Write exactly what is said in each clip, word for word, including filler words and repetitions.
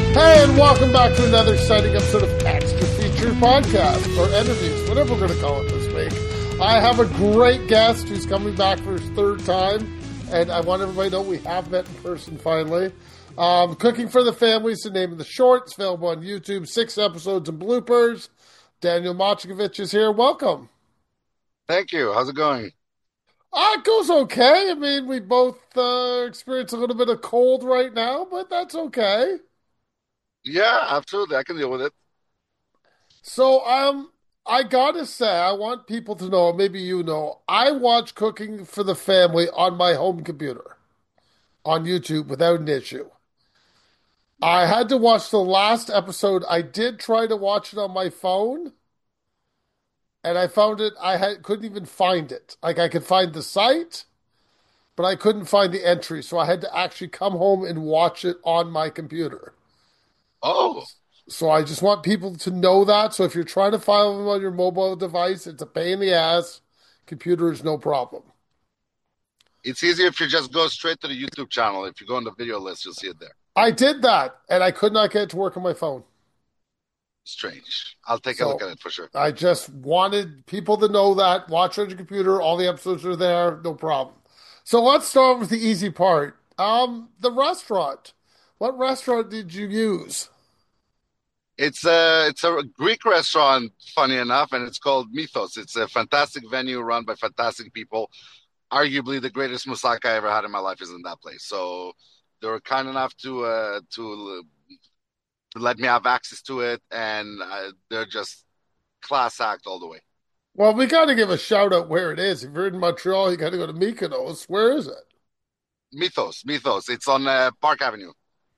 Hey, and welcome back to another exciting episode of Extra Featured Podcast, or interviews, whatever we're going to call it this week. I have a great guest who's coming back for his third time, and I want everybody to know we have met in person finally. Um, Cooking for the Family is the name of the short. It's available on YouTube, six episodes and bloopers. Daniel Mochkovich is here. Welcome. Thank you. How's it going? Uh, it goes okay. I mean, we both uh, experience a little bit of cold right now, but that's okay. Yeah, absolutely. I can deal with it. So, um, I gotta say, I want people to know, maybe you know, I watch Cooking for the Family on my home computer on YouTube without an issue. I had to watch the last episode. I did try to watch it on my phone, and I found it. I had, couldn't even find it. Like I could find the site, but I couldn't find the entry. So I had to actually come home and watch it on my computer. Oh, So I just want people to know that. So if you're trying to file them on your mobile device, it's a pain in the ass. Computer is no problem. it's easier if you just go straight to the YouTube channel. If you go on the video list, you'll see it there. I did that, and I could not get it to work on my phone. Strange. I'll take a look So at it for sure. I just wanted people to know that. Watch on your computer. All the episodes are there. No problem. So let's start with the easy part. Um, the restaurant. What restaurant did you use? It's a it's a Greek restaurant, funny enough, and it's called Mythos. It's a fantastic venue run by fantastic people. Arguably, the greatest moussaka I ever had in my life is in that place. So they were kind enough to uh, to to let me have access to it, and uh, they're just class act all the way. Well, we got to give a shout out where it is. If you're in Montreal, you got to go to Mykonos. Where is it? Mythos, Mythos. It's on uh, Park Avenue.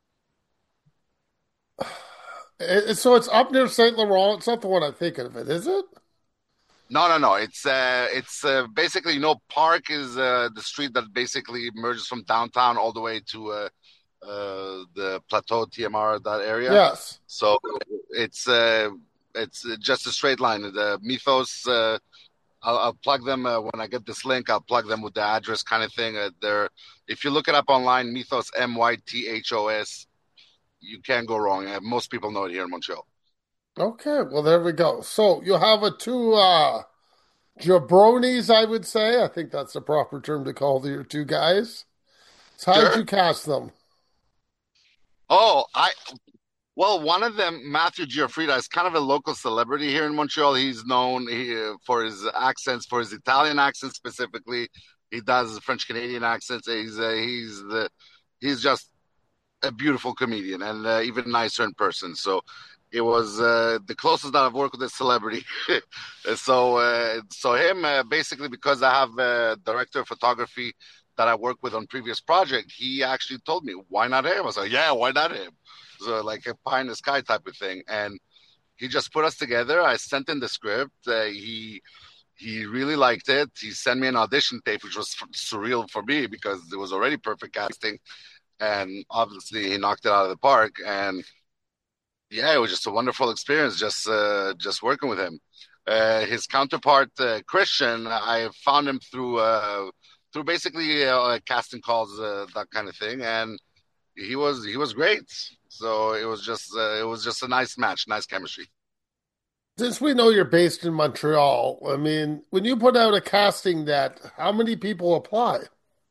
It- so it's up near Saint Laurent. It's not the one I'm thinking of it, is it? No, no, no. It's uh, it's uh, basically, you know, Park is uh, the street that basically merges from downtown all the way to uh, uh, the Plateau T M R, that area. Yes. So it's uh, it's just a straight line. The Mythos. Uh, I'll, I'll plug them uh, when I get this link. I'll plug them with the address, kind of thing. Uh, they're If you look it up online, Mythos, M Y T H O S. You can't go wrong. Uh, most people know it here in Montreal. Okay, well there we go. So you have a two uh jabronis, I would say. I think that's the proper term to call your two guys. So how did Sure. you cast them? Oh, I Well, one of them, Matthew Giaffrida, is kind of a local celebrity here in Montreal. He's known he, uh, for his accents, for his Italian accent specifically. He does French Canadian accents. He's uh, he's the he's just a beautiful comedian, and uh, even nicer in person. So it was uh, the closest that I've worked with a celebrity. so uh, so him uh, basically, because I have a director of photography that I worked with on previous project, he actually told me, why not him? I was like, yeah, why not him? So like a pie in the sky type of thing. And he just put us together. I sent in the script. Uh, he he really liked it. He sent me an audition tape, which was surreal for me because it was already perfect casting. And obviously he knocked it out of the park. And yeah, it was just a wonderful experience just uh, just working with him. Uh, his counterpart, uh, Christian, I found him through uh, through basically uh, casting calls, uh, that kind of thing, and he was he was great. So it was just uh, it was just a nice match, nice chemistry. Since we know you're based in Montreal, I mean, when you put out a casting net, how many people apply?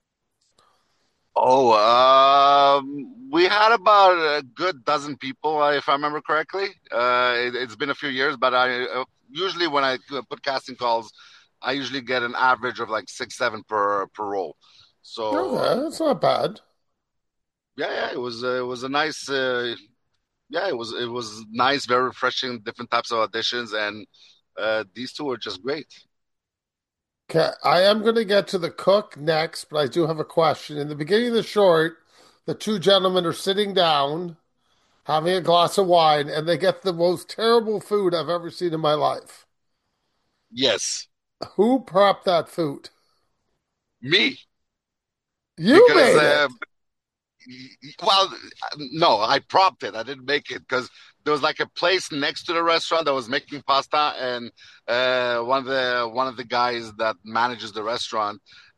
Oh, um, we had about a good dozen people, uh, if I remember correctly. Uh, it, it's been a few years, but I uh, usually when I uh, put casting calls, I usually get an average of like six, seven per per role. So Okay, that's not bad. yeah, yeah, it was uh, it was a nice, uh, yeah, it was it was nice, very refreshing, different types of auditions, and uh, these two were just great. Okay, I am going to get to the cook next, but I do have a question. In the beginning of the short, the two gentlemen are sitting down, having a glass of wine, and they get the most terrible food I've ever seen in my life. Yes, Who prepped that food? me, You because made uh, it. well, no, I propped it. I didn't make it because there was like a place next to the restaurant that was making pasta, and uh, one of the one of the guys that manages the restaurant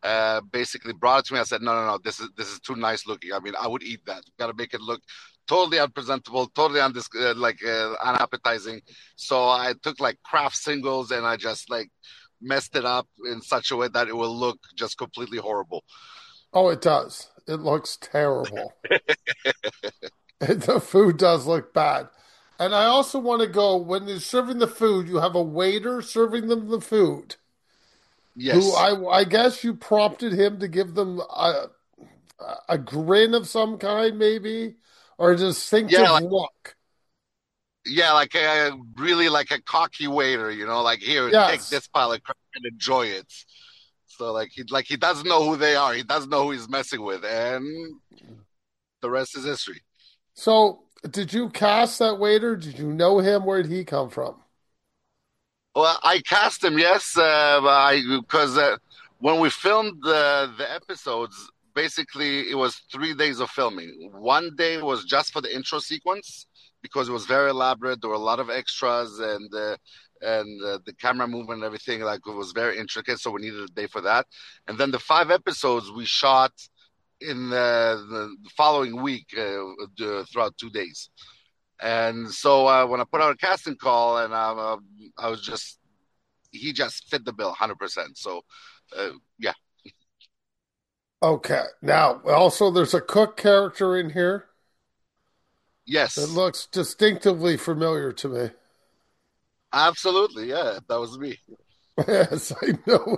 uh, basically brought it to me. I said, no, no, no, this is this is too nice looking. I mean, I would eat that. Got to make it look totally unpresentable, totally undis- uh, like uh, unappetizing. So I took like craft singles and I just like messed it up in such a way that it will look just completely horrible. Oh, it does. It looks terrible. The food does look bad. And I also want to go when they're serving the food, you have a waiter serving them the food, who Yes. I I guess you prompted him to give them a a grin of some kind, maybe, or a Yeah, distinctive like look. yeah, like a really like a cocky waiter, you know, like here, take Yes. this pile of crap and enjoy it. So like he like he doesn't know who they are. He doesn't know who he's messing with, and the rest is history. So, did you cast that waiter? Did you know him? Where did he come from? Well, I cast him, yes, uh, I because uh, when we filmed the the episodes, basically it was three days of filming. One day was just for the intro sequence because it was very elaborate. There were a lot of extras and uh, and uh, the camera movement and everything like it was very intricate. So we needed a day for that. And then the five episodes we shot in the, the following week uh, throughout two days. And so uh, when I put out a casting call, and uh, I was just he just fit the bill one hundred percent. So uh, yeah, Okay. Now, also, there's a cook character in here that yes, looks distinctively familiar to me. absolutely, yeah, that was me. Yes, I know.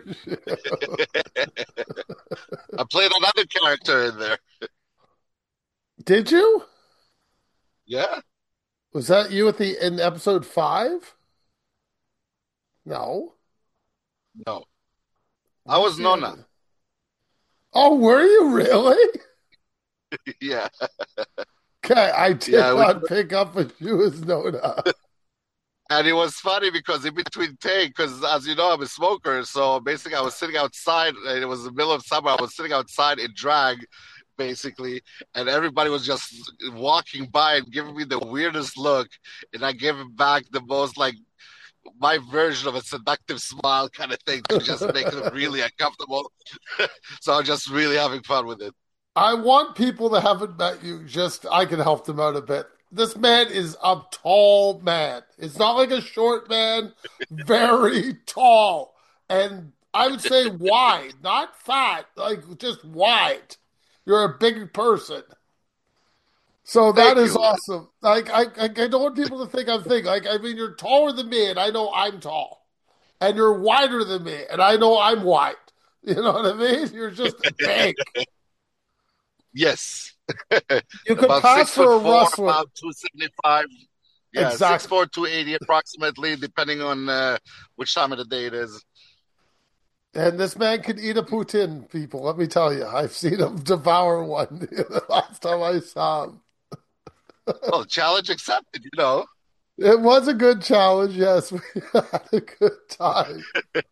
I played another character in there. Did you? Yeah, Was that you at the in episode five? No. no, Let I me was see. Nona. If- Oh, were you really? Yeah, Okay, I did yeah. We, not pick up a you as Nona. and it was funny because in between take, because as you know, I'm a smoker. So basically, I was sitting outside. And it was the middle of summer. I was sitting outside in drag, basically, and everybody was just walking by and giving me the weirdest look, and I gave him back the most like my version of a seductive smile kind of thing to just make them really uncomfortable. So I'm just really having fun with it. I want people that haven't met you, just I can help them out a bit. This man is a tall man. It's not like a short man, very tall. And I would say wide, not fat, like just wide. You're a big person. So that Thank is you. awesome. Like I, I, I don't want people to think I'm thin. Like I mean, you're taller than me, and I know I'm tall, and you're wider than me, and I know I'm wide. You know what I mean? You're just big. Yes. You could About pass six for foot a four, wrestler. about two seventy five. Yeah, six Exactly. four, two eighty approximately, depending on uh, which time of the day it is. And this man can eat a poutine, people. Let me tell you, I've seen him devour one the last time I saw him. Well, challenge accepted, you know. It was a good challenge. Yes, we had a good time.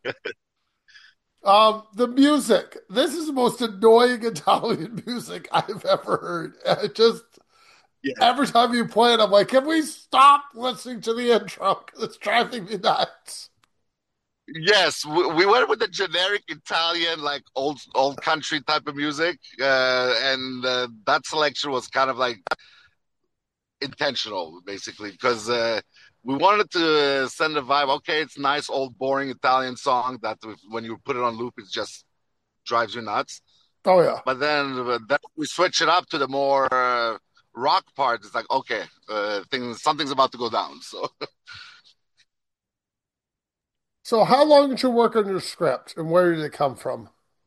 Um, the music. This is the most annoying Italian music I've ever heard. I just Yeah. every time you play it, I'm like, can we stop listening to the intro? 'Cause it's driving me nuts. Yes, we, we went with the generic Italian, like old old country type of music, uh, and uh, that selection was kind of like intentional, basically, because uh, we wanted to send a vibe. Okay, it's nice, old, boring Italian song that when you put it on loop, it just drives you nuts. Oh yeah. But then, uh, then we switch it up to the more uh, rock part. It's like, okay, uh, things something's about to go down. So So how long did you work on your script, and where did it come from?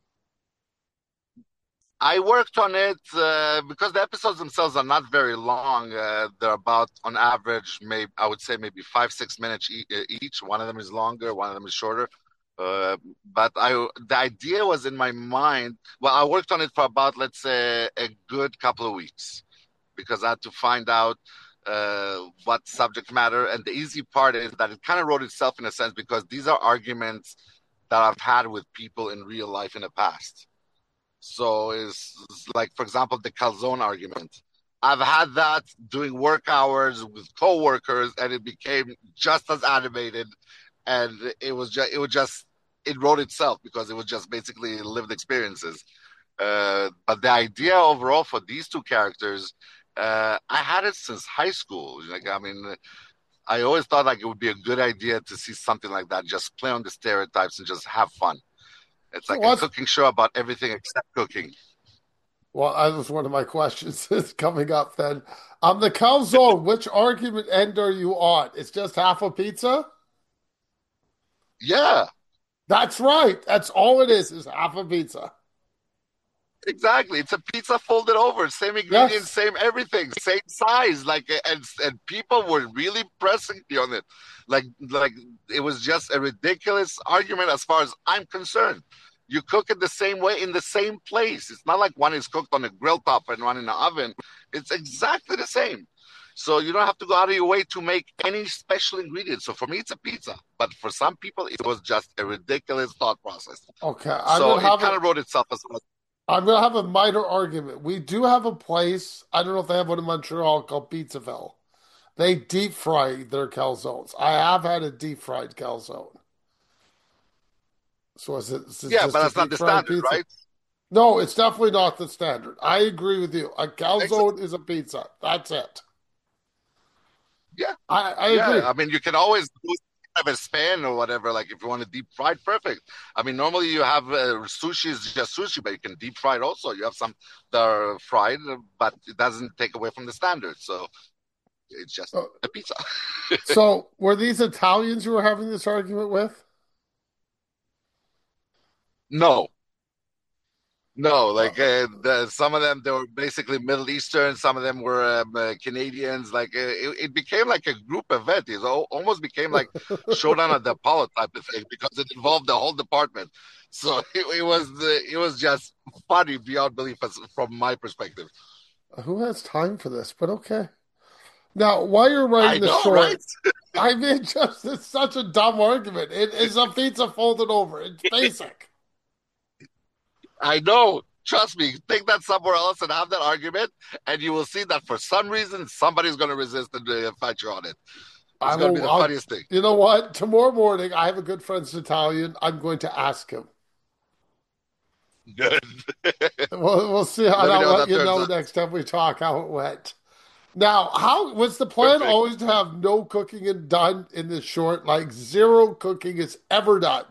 I worked on it uh, because the episodes themselves are not very long. Uh, they're about, on average, maybe I would say maybe five, six minutes e- uh, each. One of them is longer, one of them is shorter. Uh, but I, the idea was in my mind. Well, I worked on it for about, let's say, a good couple of weeks because I had to find out uh, what subject matter. And the easy part is that it kind of wrote itself in a sense because these are arguments that I've had with people in real life in the past. So it's, it's like, for example, the calzone argument. I've had that doing work hours with coworkers, and it became just as animated, and it was just it was just it wrote itself because it was just basically lived experiences. Uh, but the idea overall for these two characters, uh, I had it since high school. Like, I mean, I always thought like it would be a good idea to see something like that, just play on the stereotypes and just have fun. It's So like a what's cooking show about everything except cooking. well, that was one of my questions is coming up then. Um, the calzone, which argument end are you on? It's just half a pizza? Yeah, That's right. That's all it is, is half a pizza. exactly. It's a pizza folded over, same ingredients, Yes. same everything, same size. Like, and and people were really pressing me on it. Like, like it was just a ridiculous argument as far as I'm concerned. You cook it the same way in the same place. It's not like one is cooked on a grill top and one in the oven. It's exactly the same. So you don't have to go out of your way to make any special ingredients. So for me, it's a pizza. But for some people, it was just a ridiculous thought process. Okay. I'm So gonna it have kind a of wrote itself as well. I'm gonna have a minor argument. We do have a place, I don't know if they have one in Montreal called Pizzaville. They deep fry their calzones. I have had a deep fried calzone. So is it, is it Yeah, just but a that's not deep the fried standard, pizza? right? No, it's definitely not the standard. I agree with you. A calzone is a pizza. That's it. Yeah, I, I yeah. agree. I mean, you can always do have a span or whatever. Like if you want to deep fry it, perfect. I mean, normally you have uh, sushi is just sushi, but you can deep fry it also. You have some that are fried, but it doesn't take away from the standard. So it's just Uh, a pizza. So were these Italians you were having this argument with? No, no. Like Uh, uh, the, some of them, they were basically Middle Eastern. Some of them were um, uh, Canadians. Like uh, it, it became like a group event. It al- almost became like Showdown at the Apollo type of thing because it involved the whole department. So it, it was the, it was just funny beyond belief as, from my perspective. who has time for this? But okay. Now, while you're writing I the know, right? short, I mean, just it's such a dumb argument. It is a pizza folded over. It's basic. I know. Trust me. Take that somewhere else and have that argument, and you will see that for some reason somebody's going to resist and uh, fight you on it. It's I going to be will. the I'll, funniest thing. you know what? Tomorrow morning, I have a good friend's Italian. I'm going to ask him. Good. We'll, we'll see, and Let me I'll know how let that you turns know out. next time we talk how it went. Now, how was the plan Perfect. always to have no cooking and done in the short? Like zero cooking is ever done.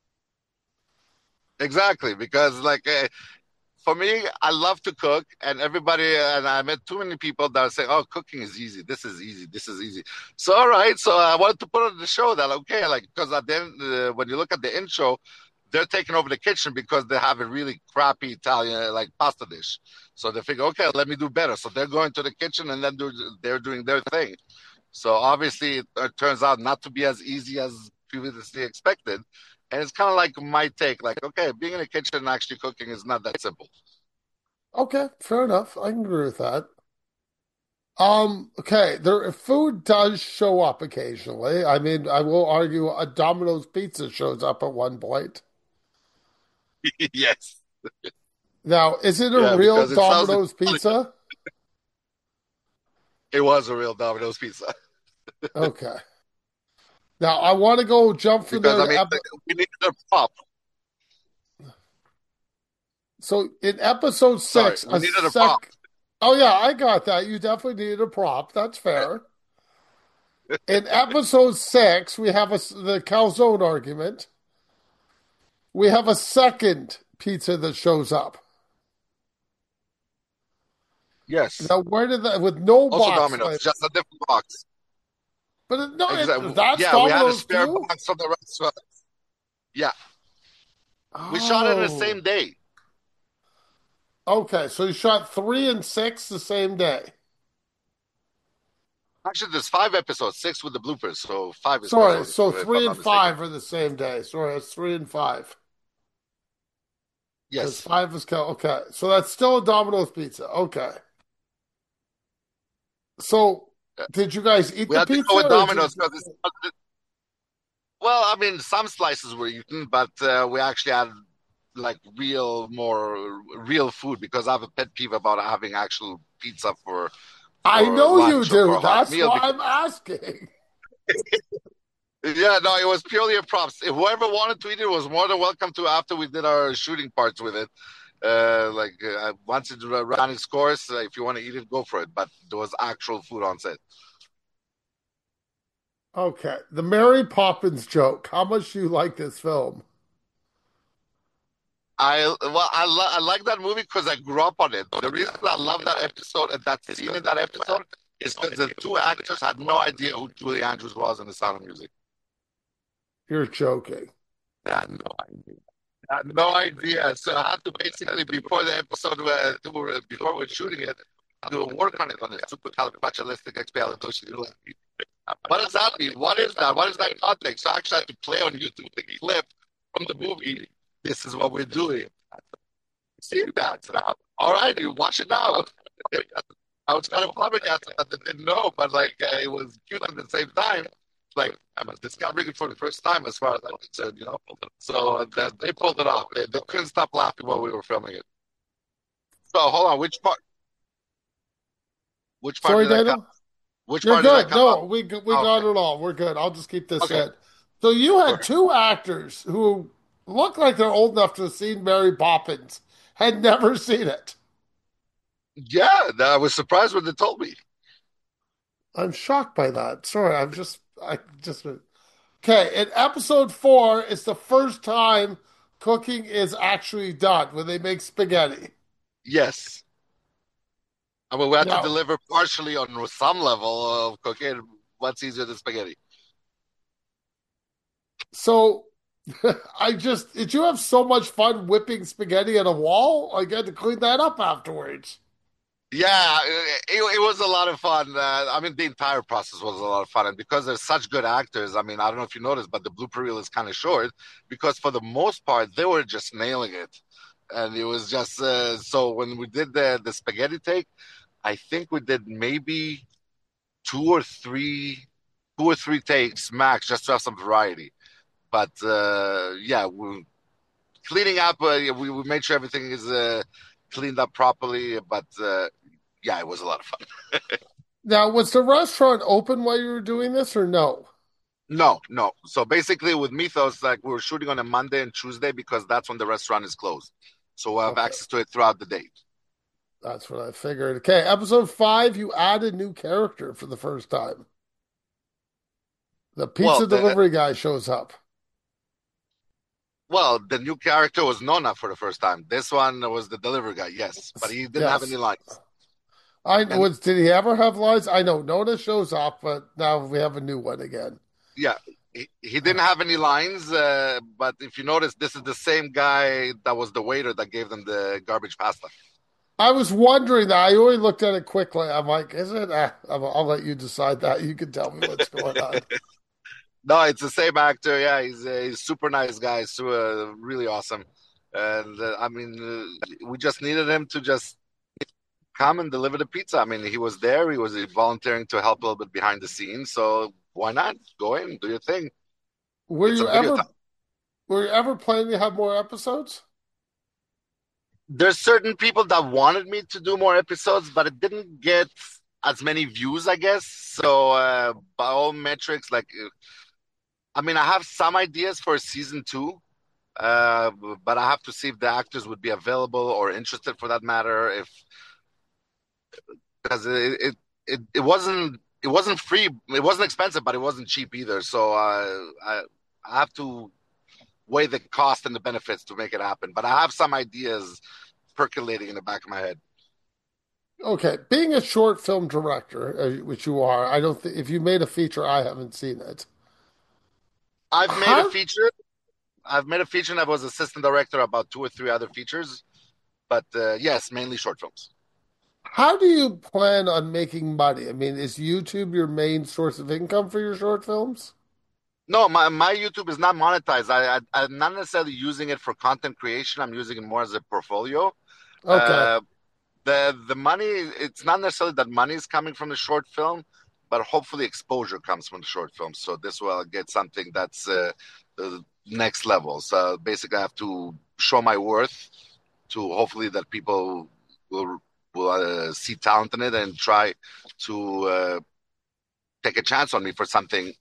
Exactly. Because, like, uh, for me, I love to cook, and everybody, and I met too many people that are saying, "Oh, cooking is easy. This is easy. This is easy." So, all right. So, I wanted to put on the show that okay, like, because at the end, uh, when you look at the intro, they're taking over the kitchen because they have a really crappy Italian like pasta dish. So they figure, okay, let me do better. So they're going to the kitchen and then do, they're doing their thing. So obviously, it, it turns out not to be as easy as previously expected. And it's kind of like my take, like, okay, being in the kitchen and actually cooking is not that simple. Okay, fair enough. I can agree with that. Um, okay, there food does show up occasionally. I mean, I will argue a Domino's pizza shows up at one point. Yes. Now, is it a Yeah, real because it sounds Domino's pizza? it was a real Domino's pizza. Okay. Now, I want to go jump from Because there I to mean, ep like, we needed a prop. so in episode Sorry, six, we a needed a prop. sec. Oh yeah, I got that. You definitely needed a prop. That's fair. In episode six, we have a s the calzone argument. We have a second pizza that shows up. Yes. Now, where did that with no Also box Domino's, label? just a different box. But it, no, it, Exactly. that's Yeah, we had a Domino's spare too. box from the restaurant. Yeah, we shot it the Oh, same day. okay. So you shot three and six the same day. Actually, there's five episodes, six with the bloopers, so five is Sorry, total, if, so if I'm three and not mistaken. five are the same day. Sorry, it's three and five because Yes. five is cal. Okay, so that's still a Domino's pizza. Okay, so Yeah. did you guys eat We the had to go pizza with or did you? Domino's because it's well, I mean, some slices were eaten, but uh, we actually had like real, more real food because I have a pet peeve about having actual pizza for I for know you lunch or for do. a hot That's meal why because I'm asking. Yeah, no, it was purely a props. If whoever wanted to eat it was more than welcome to after we did our shooting parts with it. Uh, like uh, once it ran its course, uh, if you want to eat it, go for it. But there was actual food on set. Okay, the Mary Poppins joke. How much do you like this film? I well, I, lo- I like that movie because I grew up on it. The reason I love that episode and that scene in that episode is because the two actors had no idea who Julie Andrews was in The Sound of Music. You're joking. They had no idea. I had no idea. So I had to basically before the episode, uh, before we were shooting it, do work on it on the supercalifragilisticexpialidocious. What does that mean? What is that? What is that context? So I actually had to play on YouTube the clip from the movie. This is what we're doing. See that now. All right, you watch it now. I was kind of flabbergasted that they didn't know, but like uh, it was cute at the same time. Like I'm discovering it for the first time, as far as I'm concerned, you know. So uh, that, they pulled it off. They, they couldn't stop laughing while we were filming it. So hold on, which part? Which part Sorry, did I cut? Daniel. Which You're part did I good. cut off? No, we we Okay, got it all. We're good. I'll just keep this okay, in. So you had okay. two actors who look like they're old enough to have seen Mary Poppins, had never seen it. Yeah, I was surprised when they told me. I'm shocked by that. Sorry, I'm just I just okay. In episode four, it's the first time cooking is actually done when they make spaghetti. Yes. I mean, we had to Now, deliver partially on some level of cooking. What's easier than spaghetti? so I just did you have so much fun whipping spaghetti on a wall? I got to clean that up afterwards. Yeah, it, it was a lot of fun. Uh, I mean, the entire process was a lot of fun. And because they're such good actors, I mean, I don't know if you noticed, but the blooper reel is kind of short because for the most part, they were just nailing it. And it was just uh, so when we did the, the spaghetti take, I think we did maybe two or three, two or three takes max just to have some variety. But uh, yeah, we, cleaning up, uh, we, we made sure everything is uh, cleaned up properly. But uh, yeah, it was a lot of fun. Now, was the restaurant open while you were doing this or no? No, no. So basically, with Mythos, like we were shooting on a Monday and Tuesday because that's when the restaurant is closed. So we'll have Okay, access to it throughout the day. that's what I figured. Okay, episode five, you add a new character for the first time. The Well, pizza the delivery guy shows up. well, the new character was Nona for the first time. This one was the delivery guy, yes, but he didn't have any Yes. lines. I And was, did he ever have lines? I know Nona shows up, but now we have a new one again. yeah, he, he didn't have any lines. Uh, but if you notice, this is the same guy that was the waiter that gave them the garbage pasta. I was wondering that. I only looked at it quickly. I'm like, is it? Eh, I'll, I'll let you decide that. You can tell me what's going on. No, it's the same actor. Yeah, he's a he's super nice guy. So uh, really awesome. And uh, I mean, uh, we just needed him to just come and deliver the pizza. I mean, he was there. He was volunteering to help a little bit behind the scenes. So why not go in, do your thing, Were get you some video ever time. were you ever planning to have more episodes? There's certain people that wanted me to do more episodes, but it didn't get as many views, I guess. So uh, by all metrics, like I mean, I have some ideas for season two. Uh, but I have to see if the actors would be available or interested for that matter. If because it it, it, it wasn't it wasn't free, it wasn't expensive, but it wasn't cheap either. So uh, I I have to weigh the cost and the benefits to make it happen. But I have some ideas percolating in the back of my head. Okay, being a short film director, uh, which you are, I don't think if you made a feature, I haven't seen it. I've made a How feature. I've made a feature and I was assistant director about two or three other features. But uh, yes, mainly short films. how do you plan on making money? I mean, is YouTube your main source of income for your short films? No, my, my YouTube is not monetized. I, I I'm not necessarily using it for content creation. I'm using it more as a portfolio. Okay. Uh, the the money, it's not necessarily that money is coming from the short film, but hopefully exposure comes from the short film. So this will get something that's uh, the next level. So basically, I have to show my worth to hopefully that people will will uh, see talent in it and try to uh, take a chance on me for something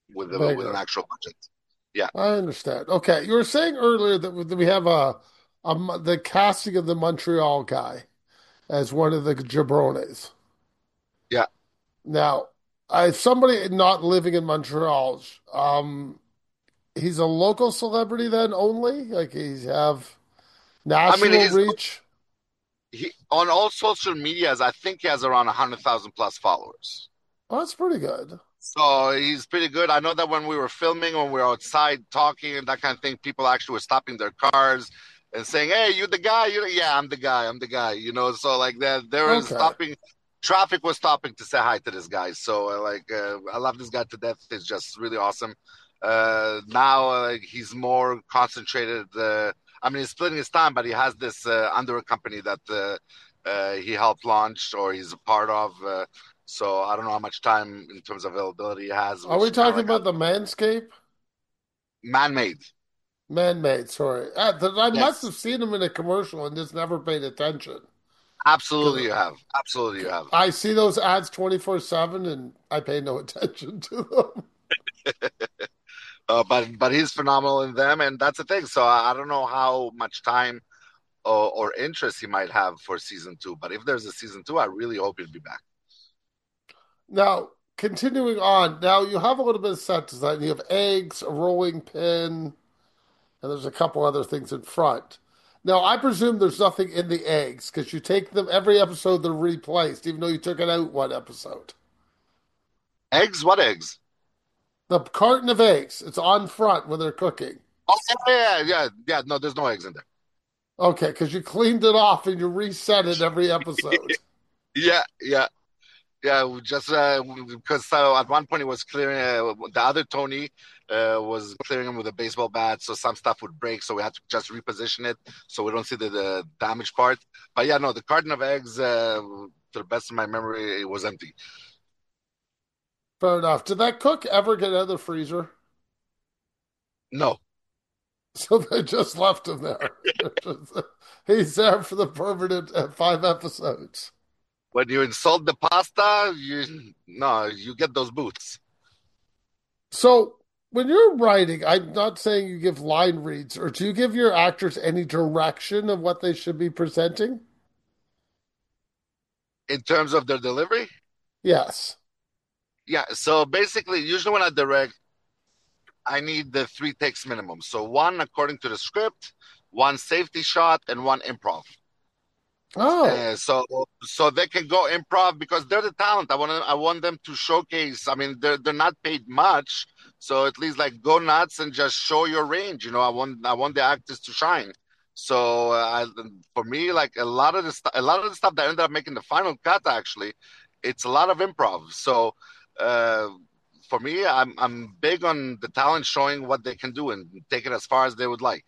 with a, with an Bigger. actual budget. Yeah. I understand. Okay, you were saying earlier that we that we have a, a Mon- the casting of the Montreal guy as one of the jabrones. Yeah. Now, I somebody not living in Montreal, um, he's a local celebrity then only? Like he's have I mean, national he's reach? he on all social medias. I think he has around a hundred thousand plus followers. Oh, that's pretty good. So he's pretty good. I know that when we were filming, when we were outside talking and that kind of thing, people actually were stopping their cars and saying, "Hey, you the guy?" You know, yeah, I'm the guy. I'm the guy. You know, so like that, they were Okay. stopping. Traffic was stopping to say hi to this guy. So uh, like, uh, I love this guy to death. It's just really awesome. Uh, now uh, he's more concentrated. Uh, I mean, he's splitting his time, but he has this uh, under company that uh, uh, he helped launch or he's a part of. Uh, so I don't know how much time in terms of availability he has, Are we which kind of talking like a about the Manscape? man-made. Man-made, sorry. Uh, th- I must Yes, have seen him in a commercial and just never paid attention. absolutely Because you have. Absolutely you have. I see those ads twenty-four seven and I pay no attention to them. Uh, but but he's phenomenal in them, and that's the thing. So I, I don't know how much time or, or interest he might have for season two. But if there's a season two, I really hope he'll be back. Now, continuing on, now you have a little bit of set design. You have eggs, a rolling pin, and there's a couple other things in front. Now, I presume there's nothing in the eggs because you take them every episode, they're replaced, even though you took it out one episode. Eggs? What eggs? The carton of eggs, it's on front when they're cooking. Oh yeah, yeah, yeah, yeah. No, there's no eggs in there. Okay, because you cleaned it off and you reset it every episode. Yeah, yeah. Yeah, we just uh, because uh, at one point he was clearing uh, the other Tony uh, was clearing him with a baseball bat, so some stuff would break, so we had to just reposition it so we don't see the, the damaged part. But yeah, no, the carton of eggs, uh, to the best of my memory, it was empty. Fair enough. Did that cook ever get out of the freezer? No, So they just left him there. Just- he's there for the permanent uh, five episodes. when you insult the pasta, you no, you get those boots. So when you're writing, I'm not saying you give line reads, or do you give your actors any direction of what they should be presenting? In terms of their delivery, Yes. yeah. So basically, usually when I direct, I need the three takes minimum. So one according to the script, one safety shot, and one improv. Oh, Uh, so so they can go improv because they're the talent. I want to, I want them to showcase. I mean, they're they're not paid much, so at least like go nuts and just show your range. You know, I want I want the actors to shine. So uh, I, for me, like a lot of the st- a lot of the stuff that ended up making the final cut, actually, it's a lot of improv. So uh, for me, I'm I'm big on the talent showing what they can do and take it as far as they would like.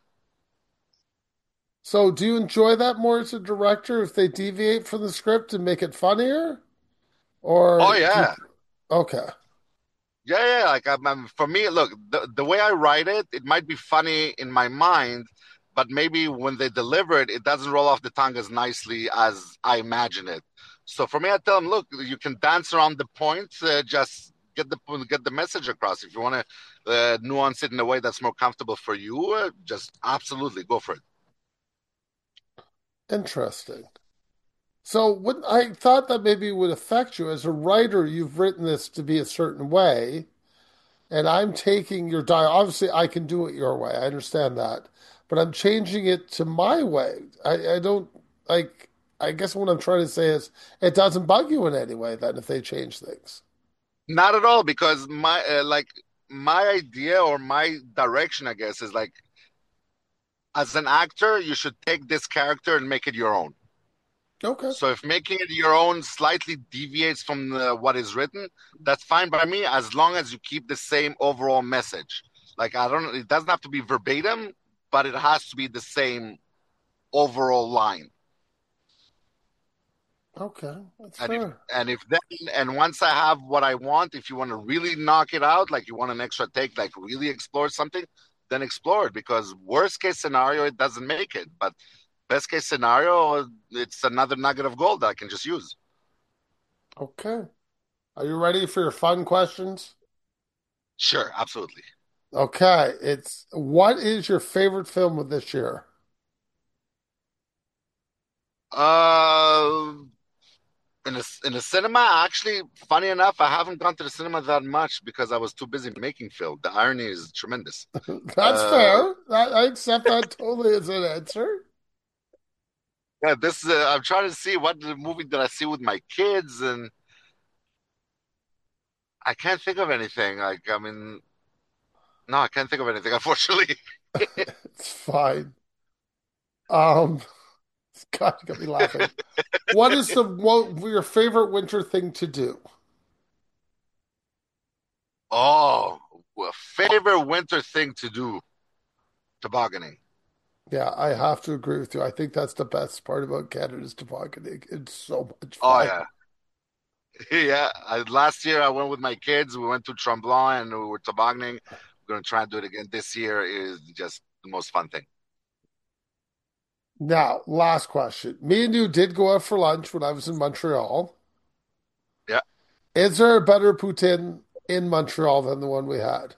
so do you enjoy that more as a director if they deviate from the script and make it funnier? Oh Or do you, yeah, okay. yeah, yeah. Like I'm, I'm- for me, look, the the way I write it, it might be funny in my mind, but maybe when they deliver it, it doesn't roll off the tongue as nicely as I imagine it. So for me, I tell them, look, you can dance around the point, uh, just get the get the message across. If you want to uh, nuance it in a way that's more comfortable for you, uh, just absolutely go for it. Interesting. So when I thought that maybe it would affect you as a writer, you've written this to be a certain way, and I'm taking your dialogue. Obviously, I can do it your way. I understand that, but I'm changing it to my way. I, I don't like. I guess what I'm trying to say is it doesn't bug you in any way then if they change things. Not at all, because my uh, like my idea or my direction, I guess, is like as an actor, you should take this character and make it your own. Okay. So if making it your own slightly deviates from the, what is written, that's fine by me as long as you keep the same overall message. Like I don't, it doesn't have to be verbatim, but it has to be the same overall line. Okay. That's And if fair. and if then and once I have what I want, if you want to really knock it out, like you want an extra take, like really explore something, then explore it. Because worst case scenario, it doesn't make it. But best case scenario, it's another nugget of gold that I can just use. Okay. Are you ready for your fun questions? Sure, absolutely. Okay, it's what is your favorite film of this year? Uh, in a in a cinema, actually, funny enough, I haven't gone to the cinema that much because I was too busy making film. The irony is tremendous. That's Uh, fair. I, I accept that totally as an answer. yeah, this uh, I'm trying to see what the movie did I see with my kids, and I can't think of anything. Like, I mean, no, I can't think of anything, unfortunately. It's fine. Um, God, you got me laughing. What is the what your favorite winter thing to do? Oh, well, favorite winter thing to do, tobogganing. Yeah, I have to agree with you. I think that's the best part about Canada's tobogganing. It's so much Oh fun. yeah, yeah. I, last year I went with my kids. We went to Tremblant and we were tobogganing. We're gonna try and do it again this year. Is just the most fun thing. Now, last question. Me and you did go out for lunch when I was in Montreal. Yeah. Is there a better poutine in Montreal than the one we had?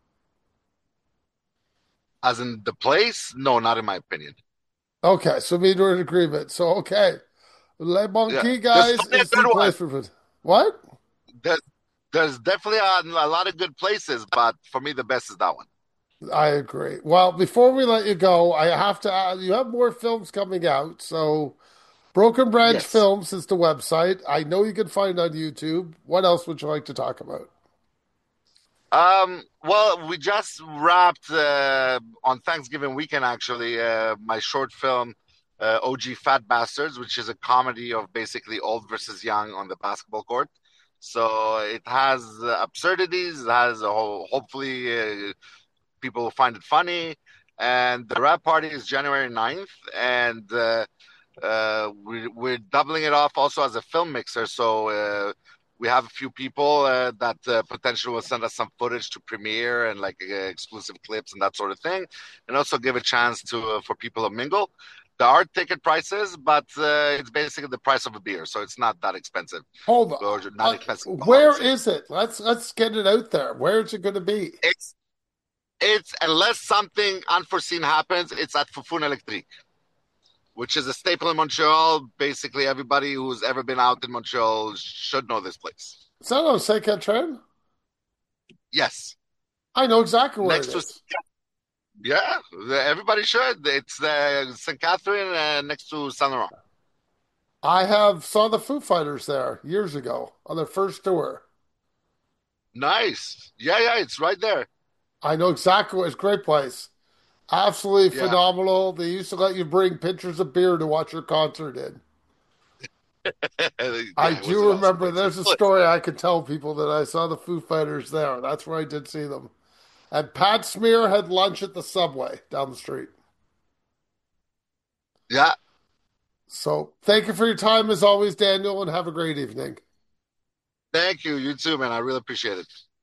As in the place? No, not in my opinion. Okay, so me and you are in agreement. So, okay. Le Yeah, Monkey, there's guys, plenty of is the good place ones. for food. What? There's there's definitely a, a lot of good places, but for me the best is that one. I agree. Well, before we let you go, I have to add, you have more films coming out. So, Broken Branch Yes. Films is the website. I know you can find it on YouTube. What else would you like to talk about? Um, well, we just wrapped uh, on Thanksgiving weekend, actually, uh, my short film, uh, O G Fat Bastards, which is a comedy of basically old versus young on the basketball court. So it has uh, absurdities, it has a whole, hopefully, uh, people will find it funny. And the wrap party is January ninth, and uh, uh, we, we're doubling it off also as a film mixer. So uh, we have a few people uh, that uh, potentially will send us some footage to premiere and like uh, exclusive clips and that sort of thing, and also give a chance to uh, for people to mingle. There are ticket prices, but uh, it's basically the price of a beer, so it's not that expensive, Hold or on. not Uh, expensive at all, I would where say. is it? Let's let's get it out there. Where is it going to be? It's it's unless something unforeseen happens, it's at Fufun Electric, which is a staple in Montreal. Basically, everybody who's ever been out in Montreal should know this place. Is that on Saint Catherine? Yes, I know exactly where it next to is. yeah, everybody should. It's uh, Saint Catherine uh, next to Saint Laurent. I have saw the Foo Fighters there years ago on their first tour. Nice. Yeah, yeah, it's right there. I know exactly what it's a great place. Absolutely Yeah, phenomenal. They used to let you bring pitchers of beer to watch your concert in. I yeah, it was do an awesome remember place. It there's a still is. story I could tell people that I saw the Foo Fighters there. That's where I did see them. And Pat Smear had lunch at the Subway down the street. Yeah, So thank you for your time as always, Daniel, and have a great evening. thank you. You too, man. I really appreciate it.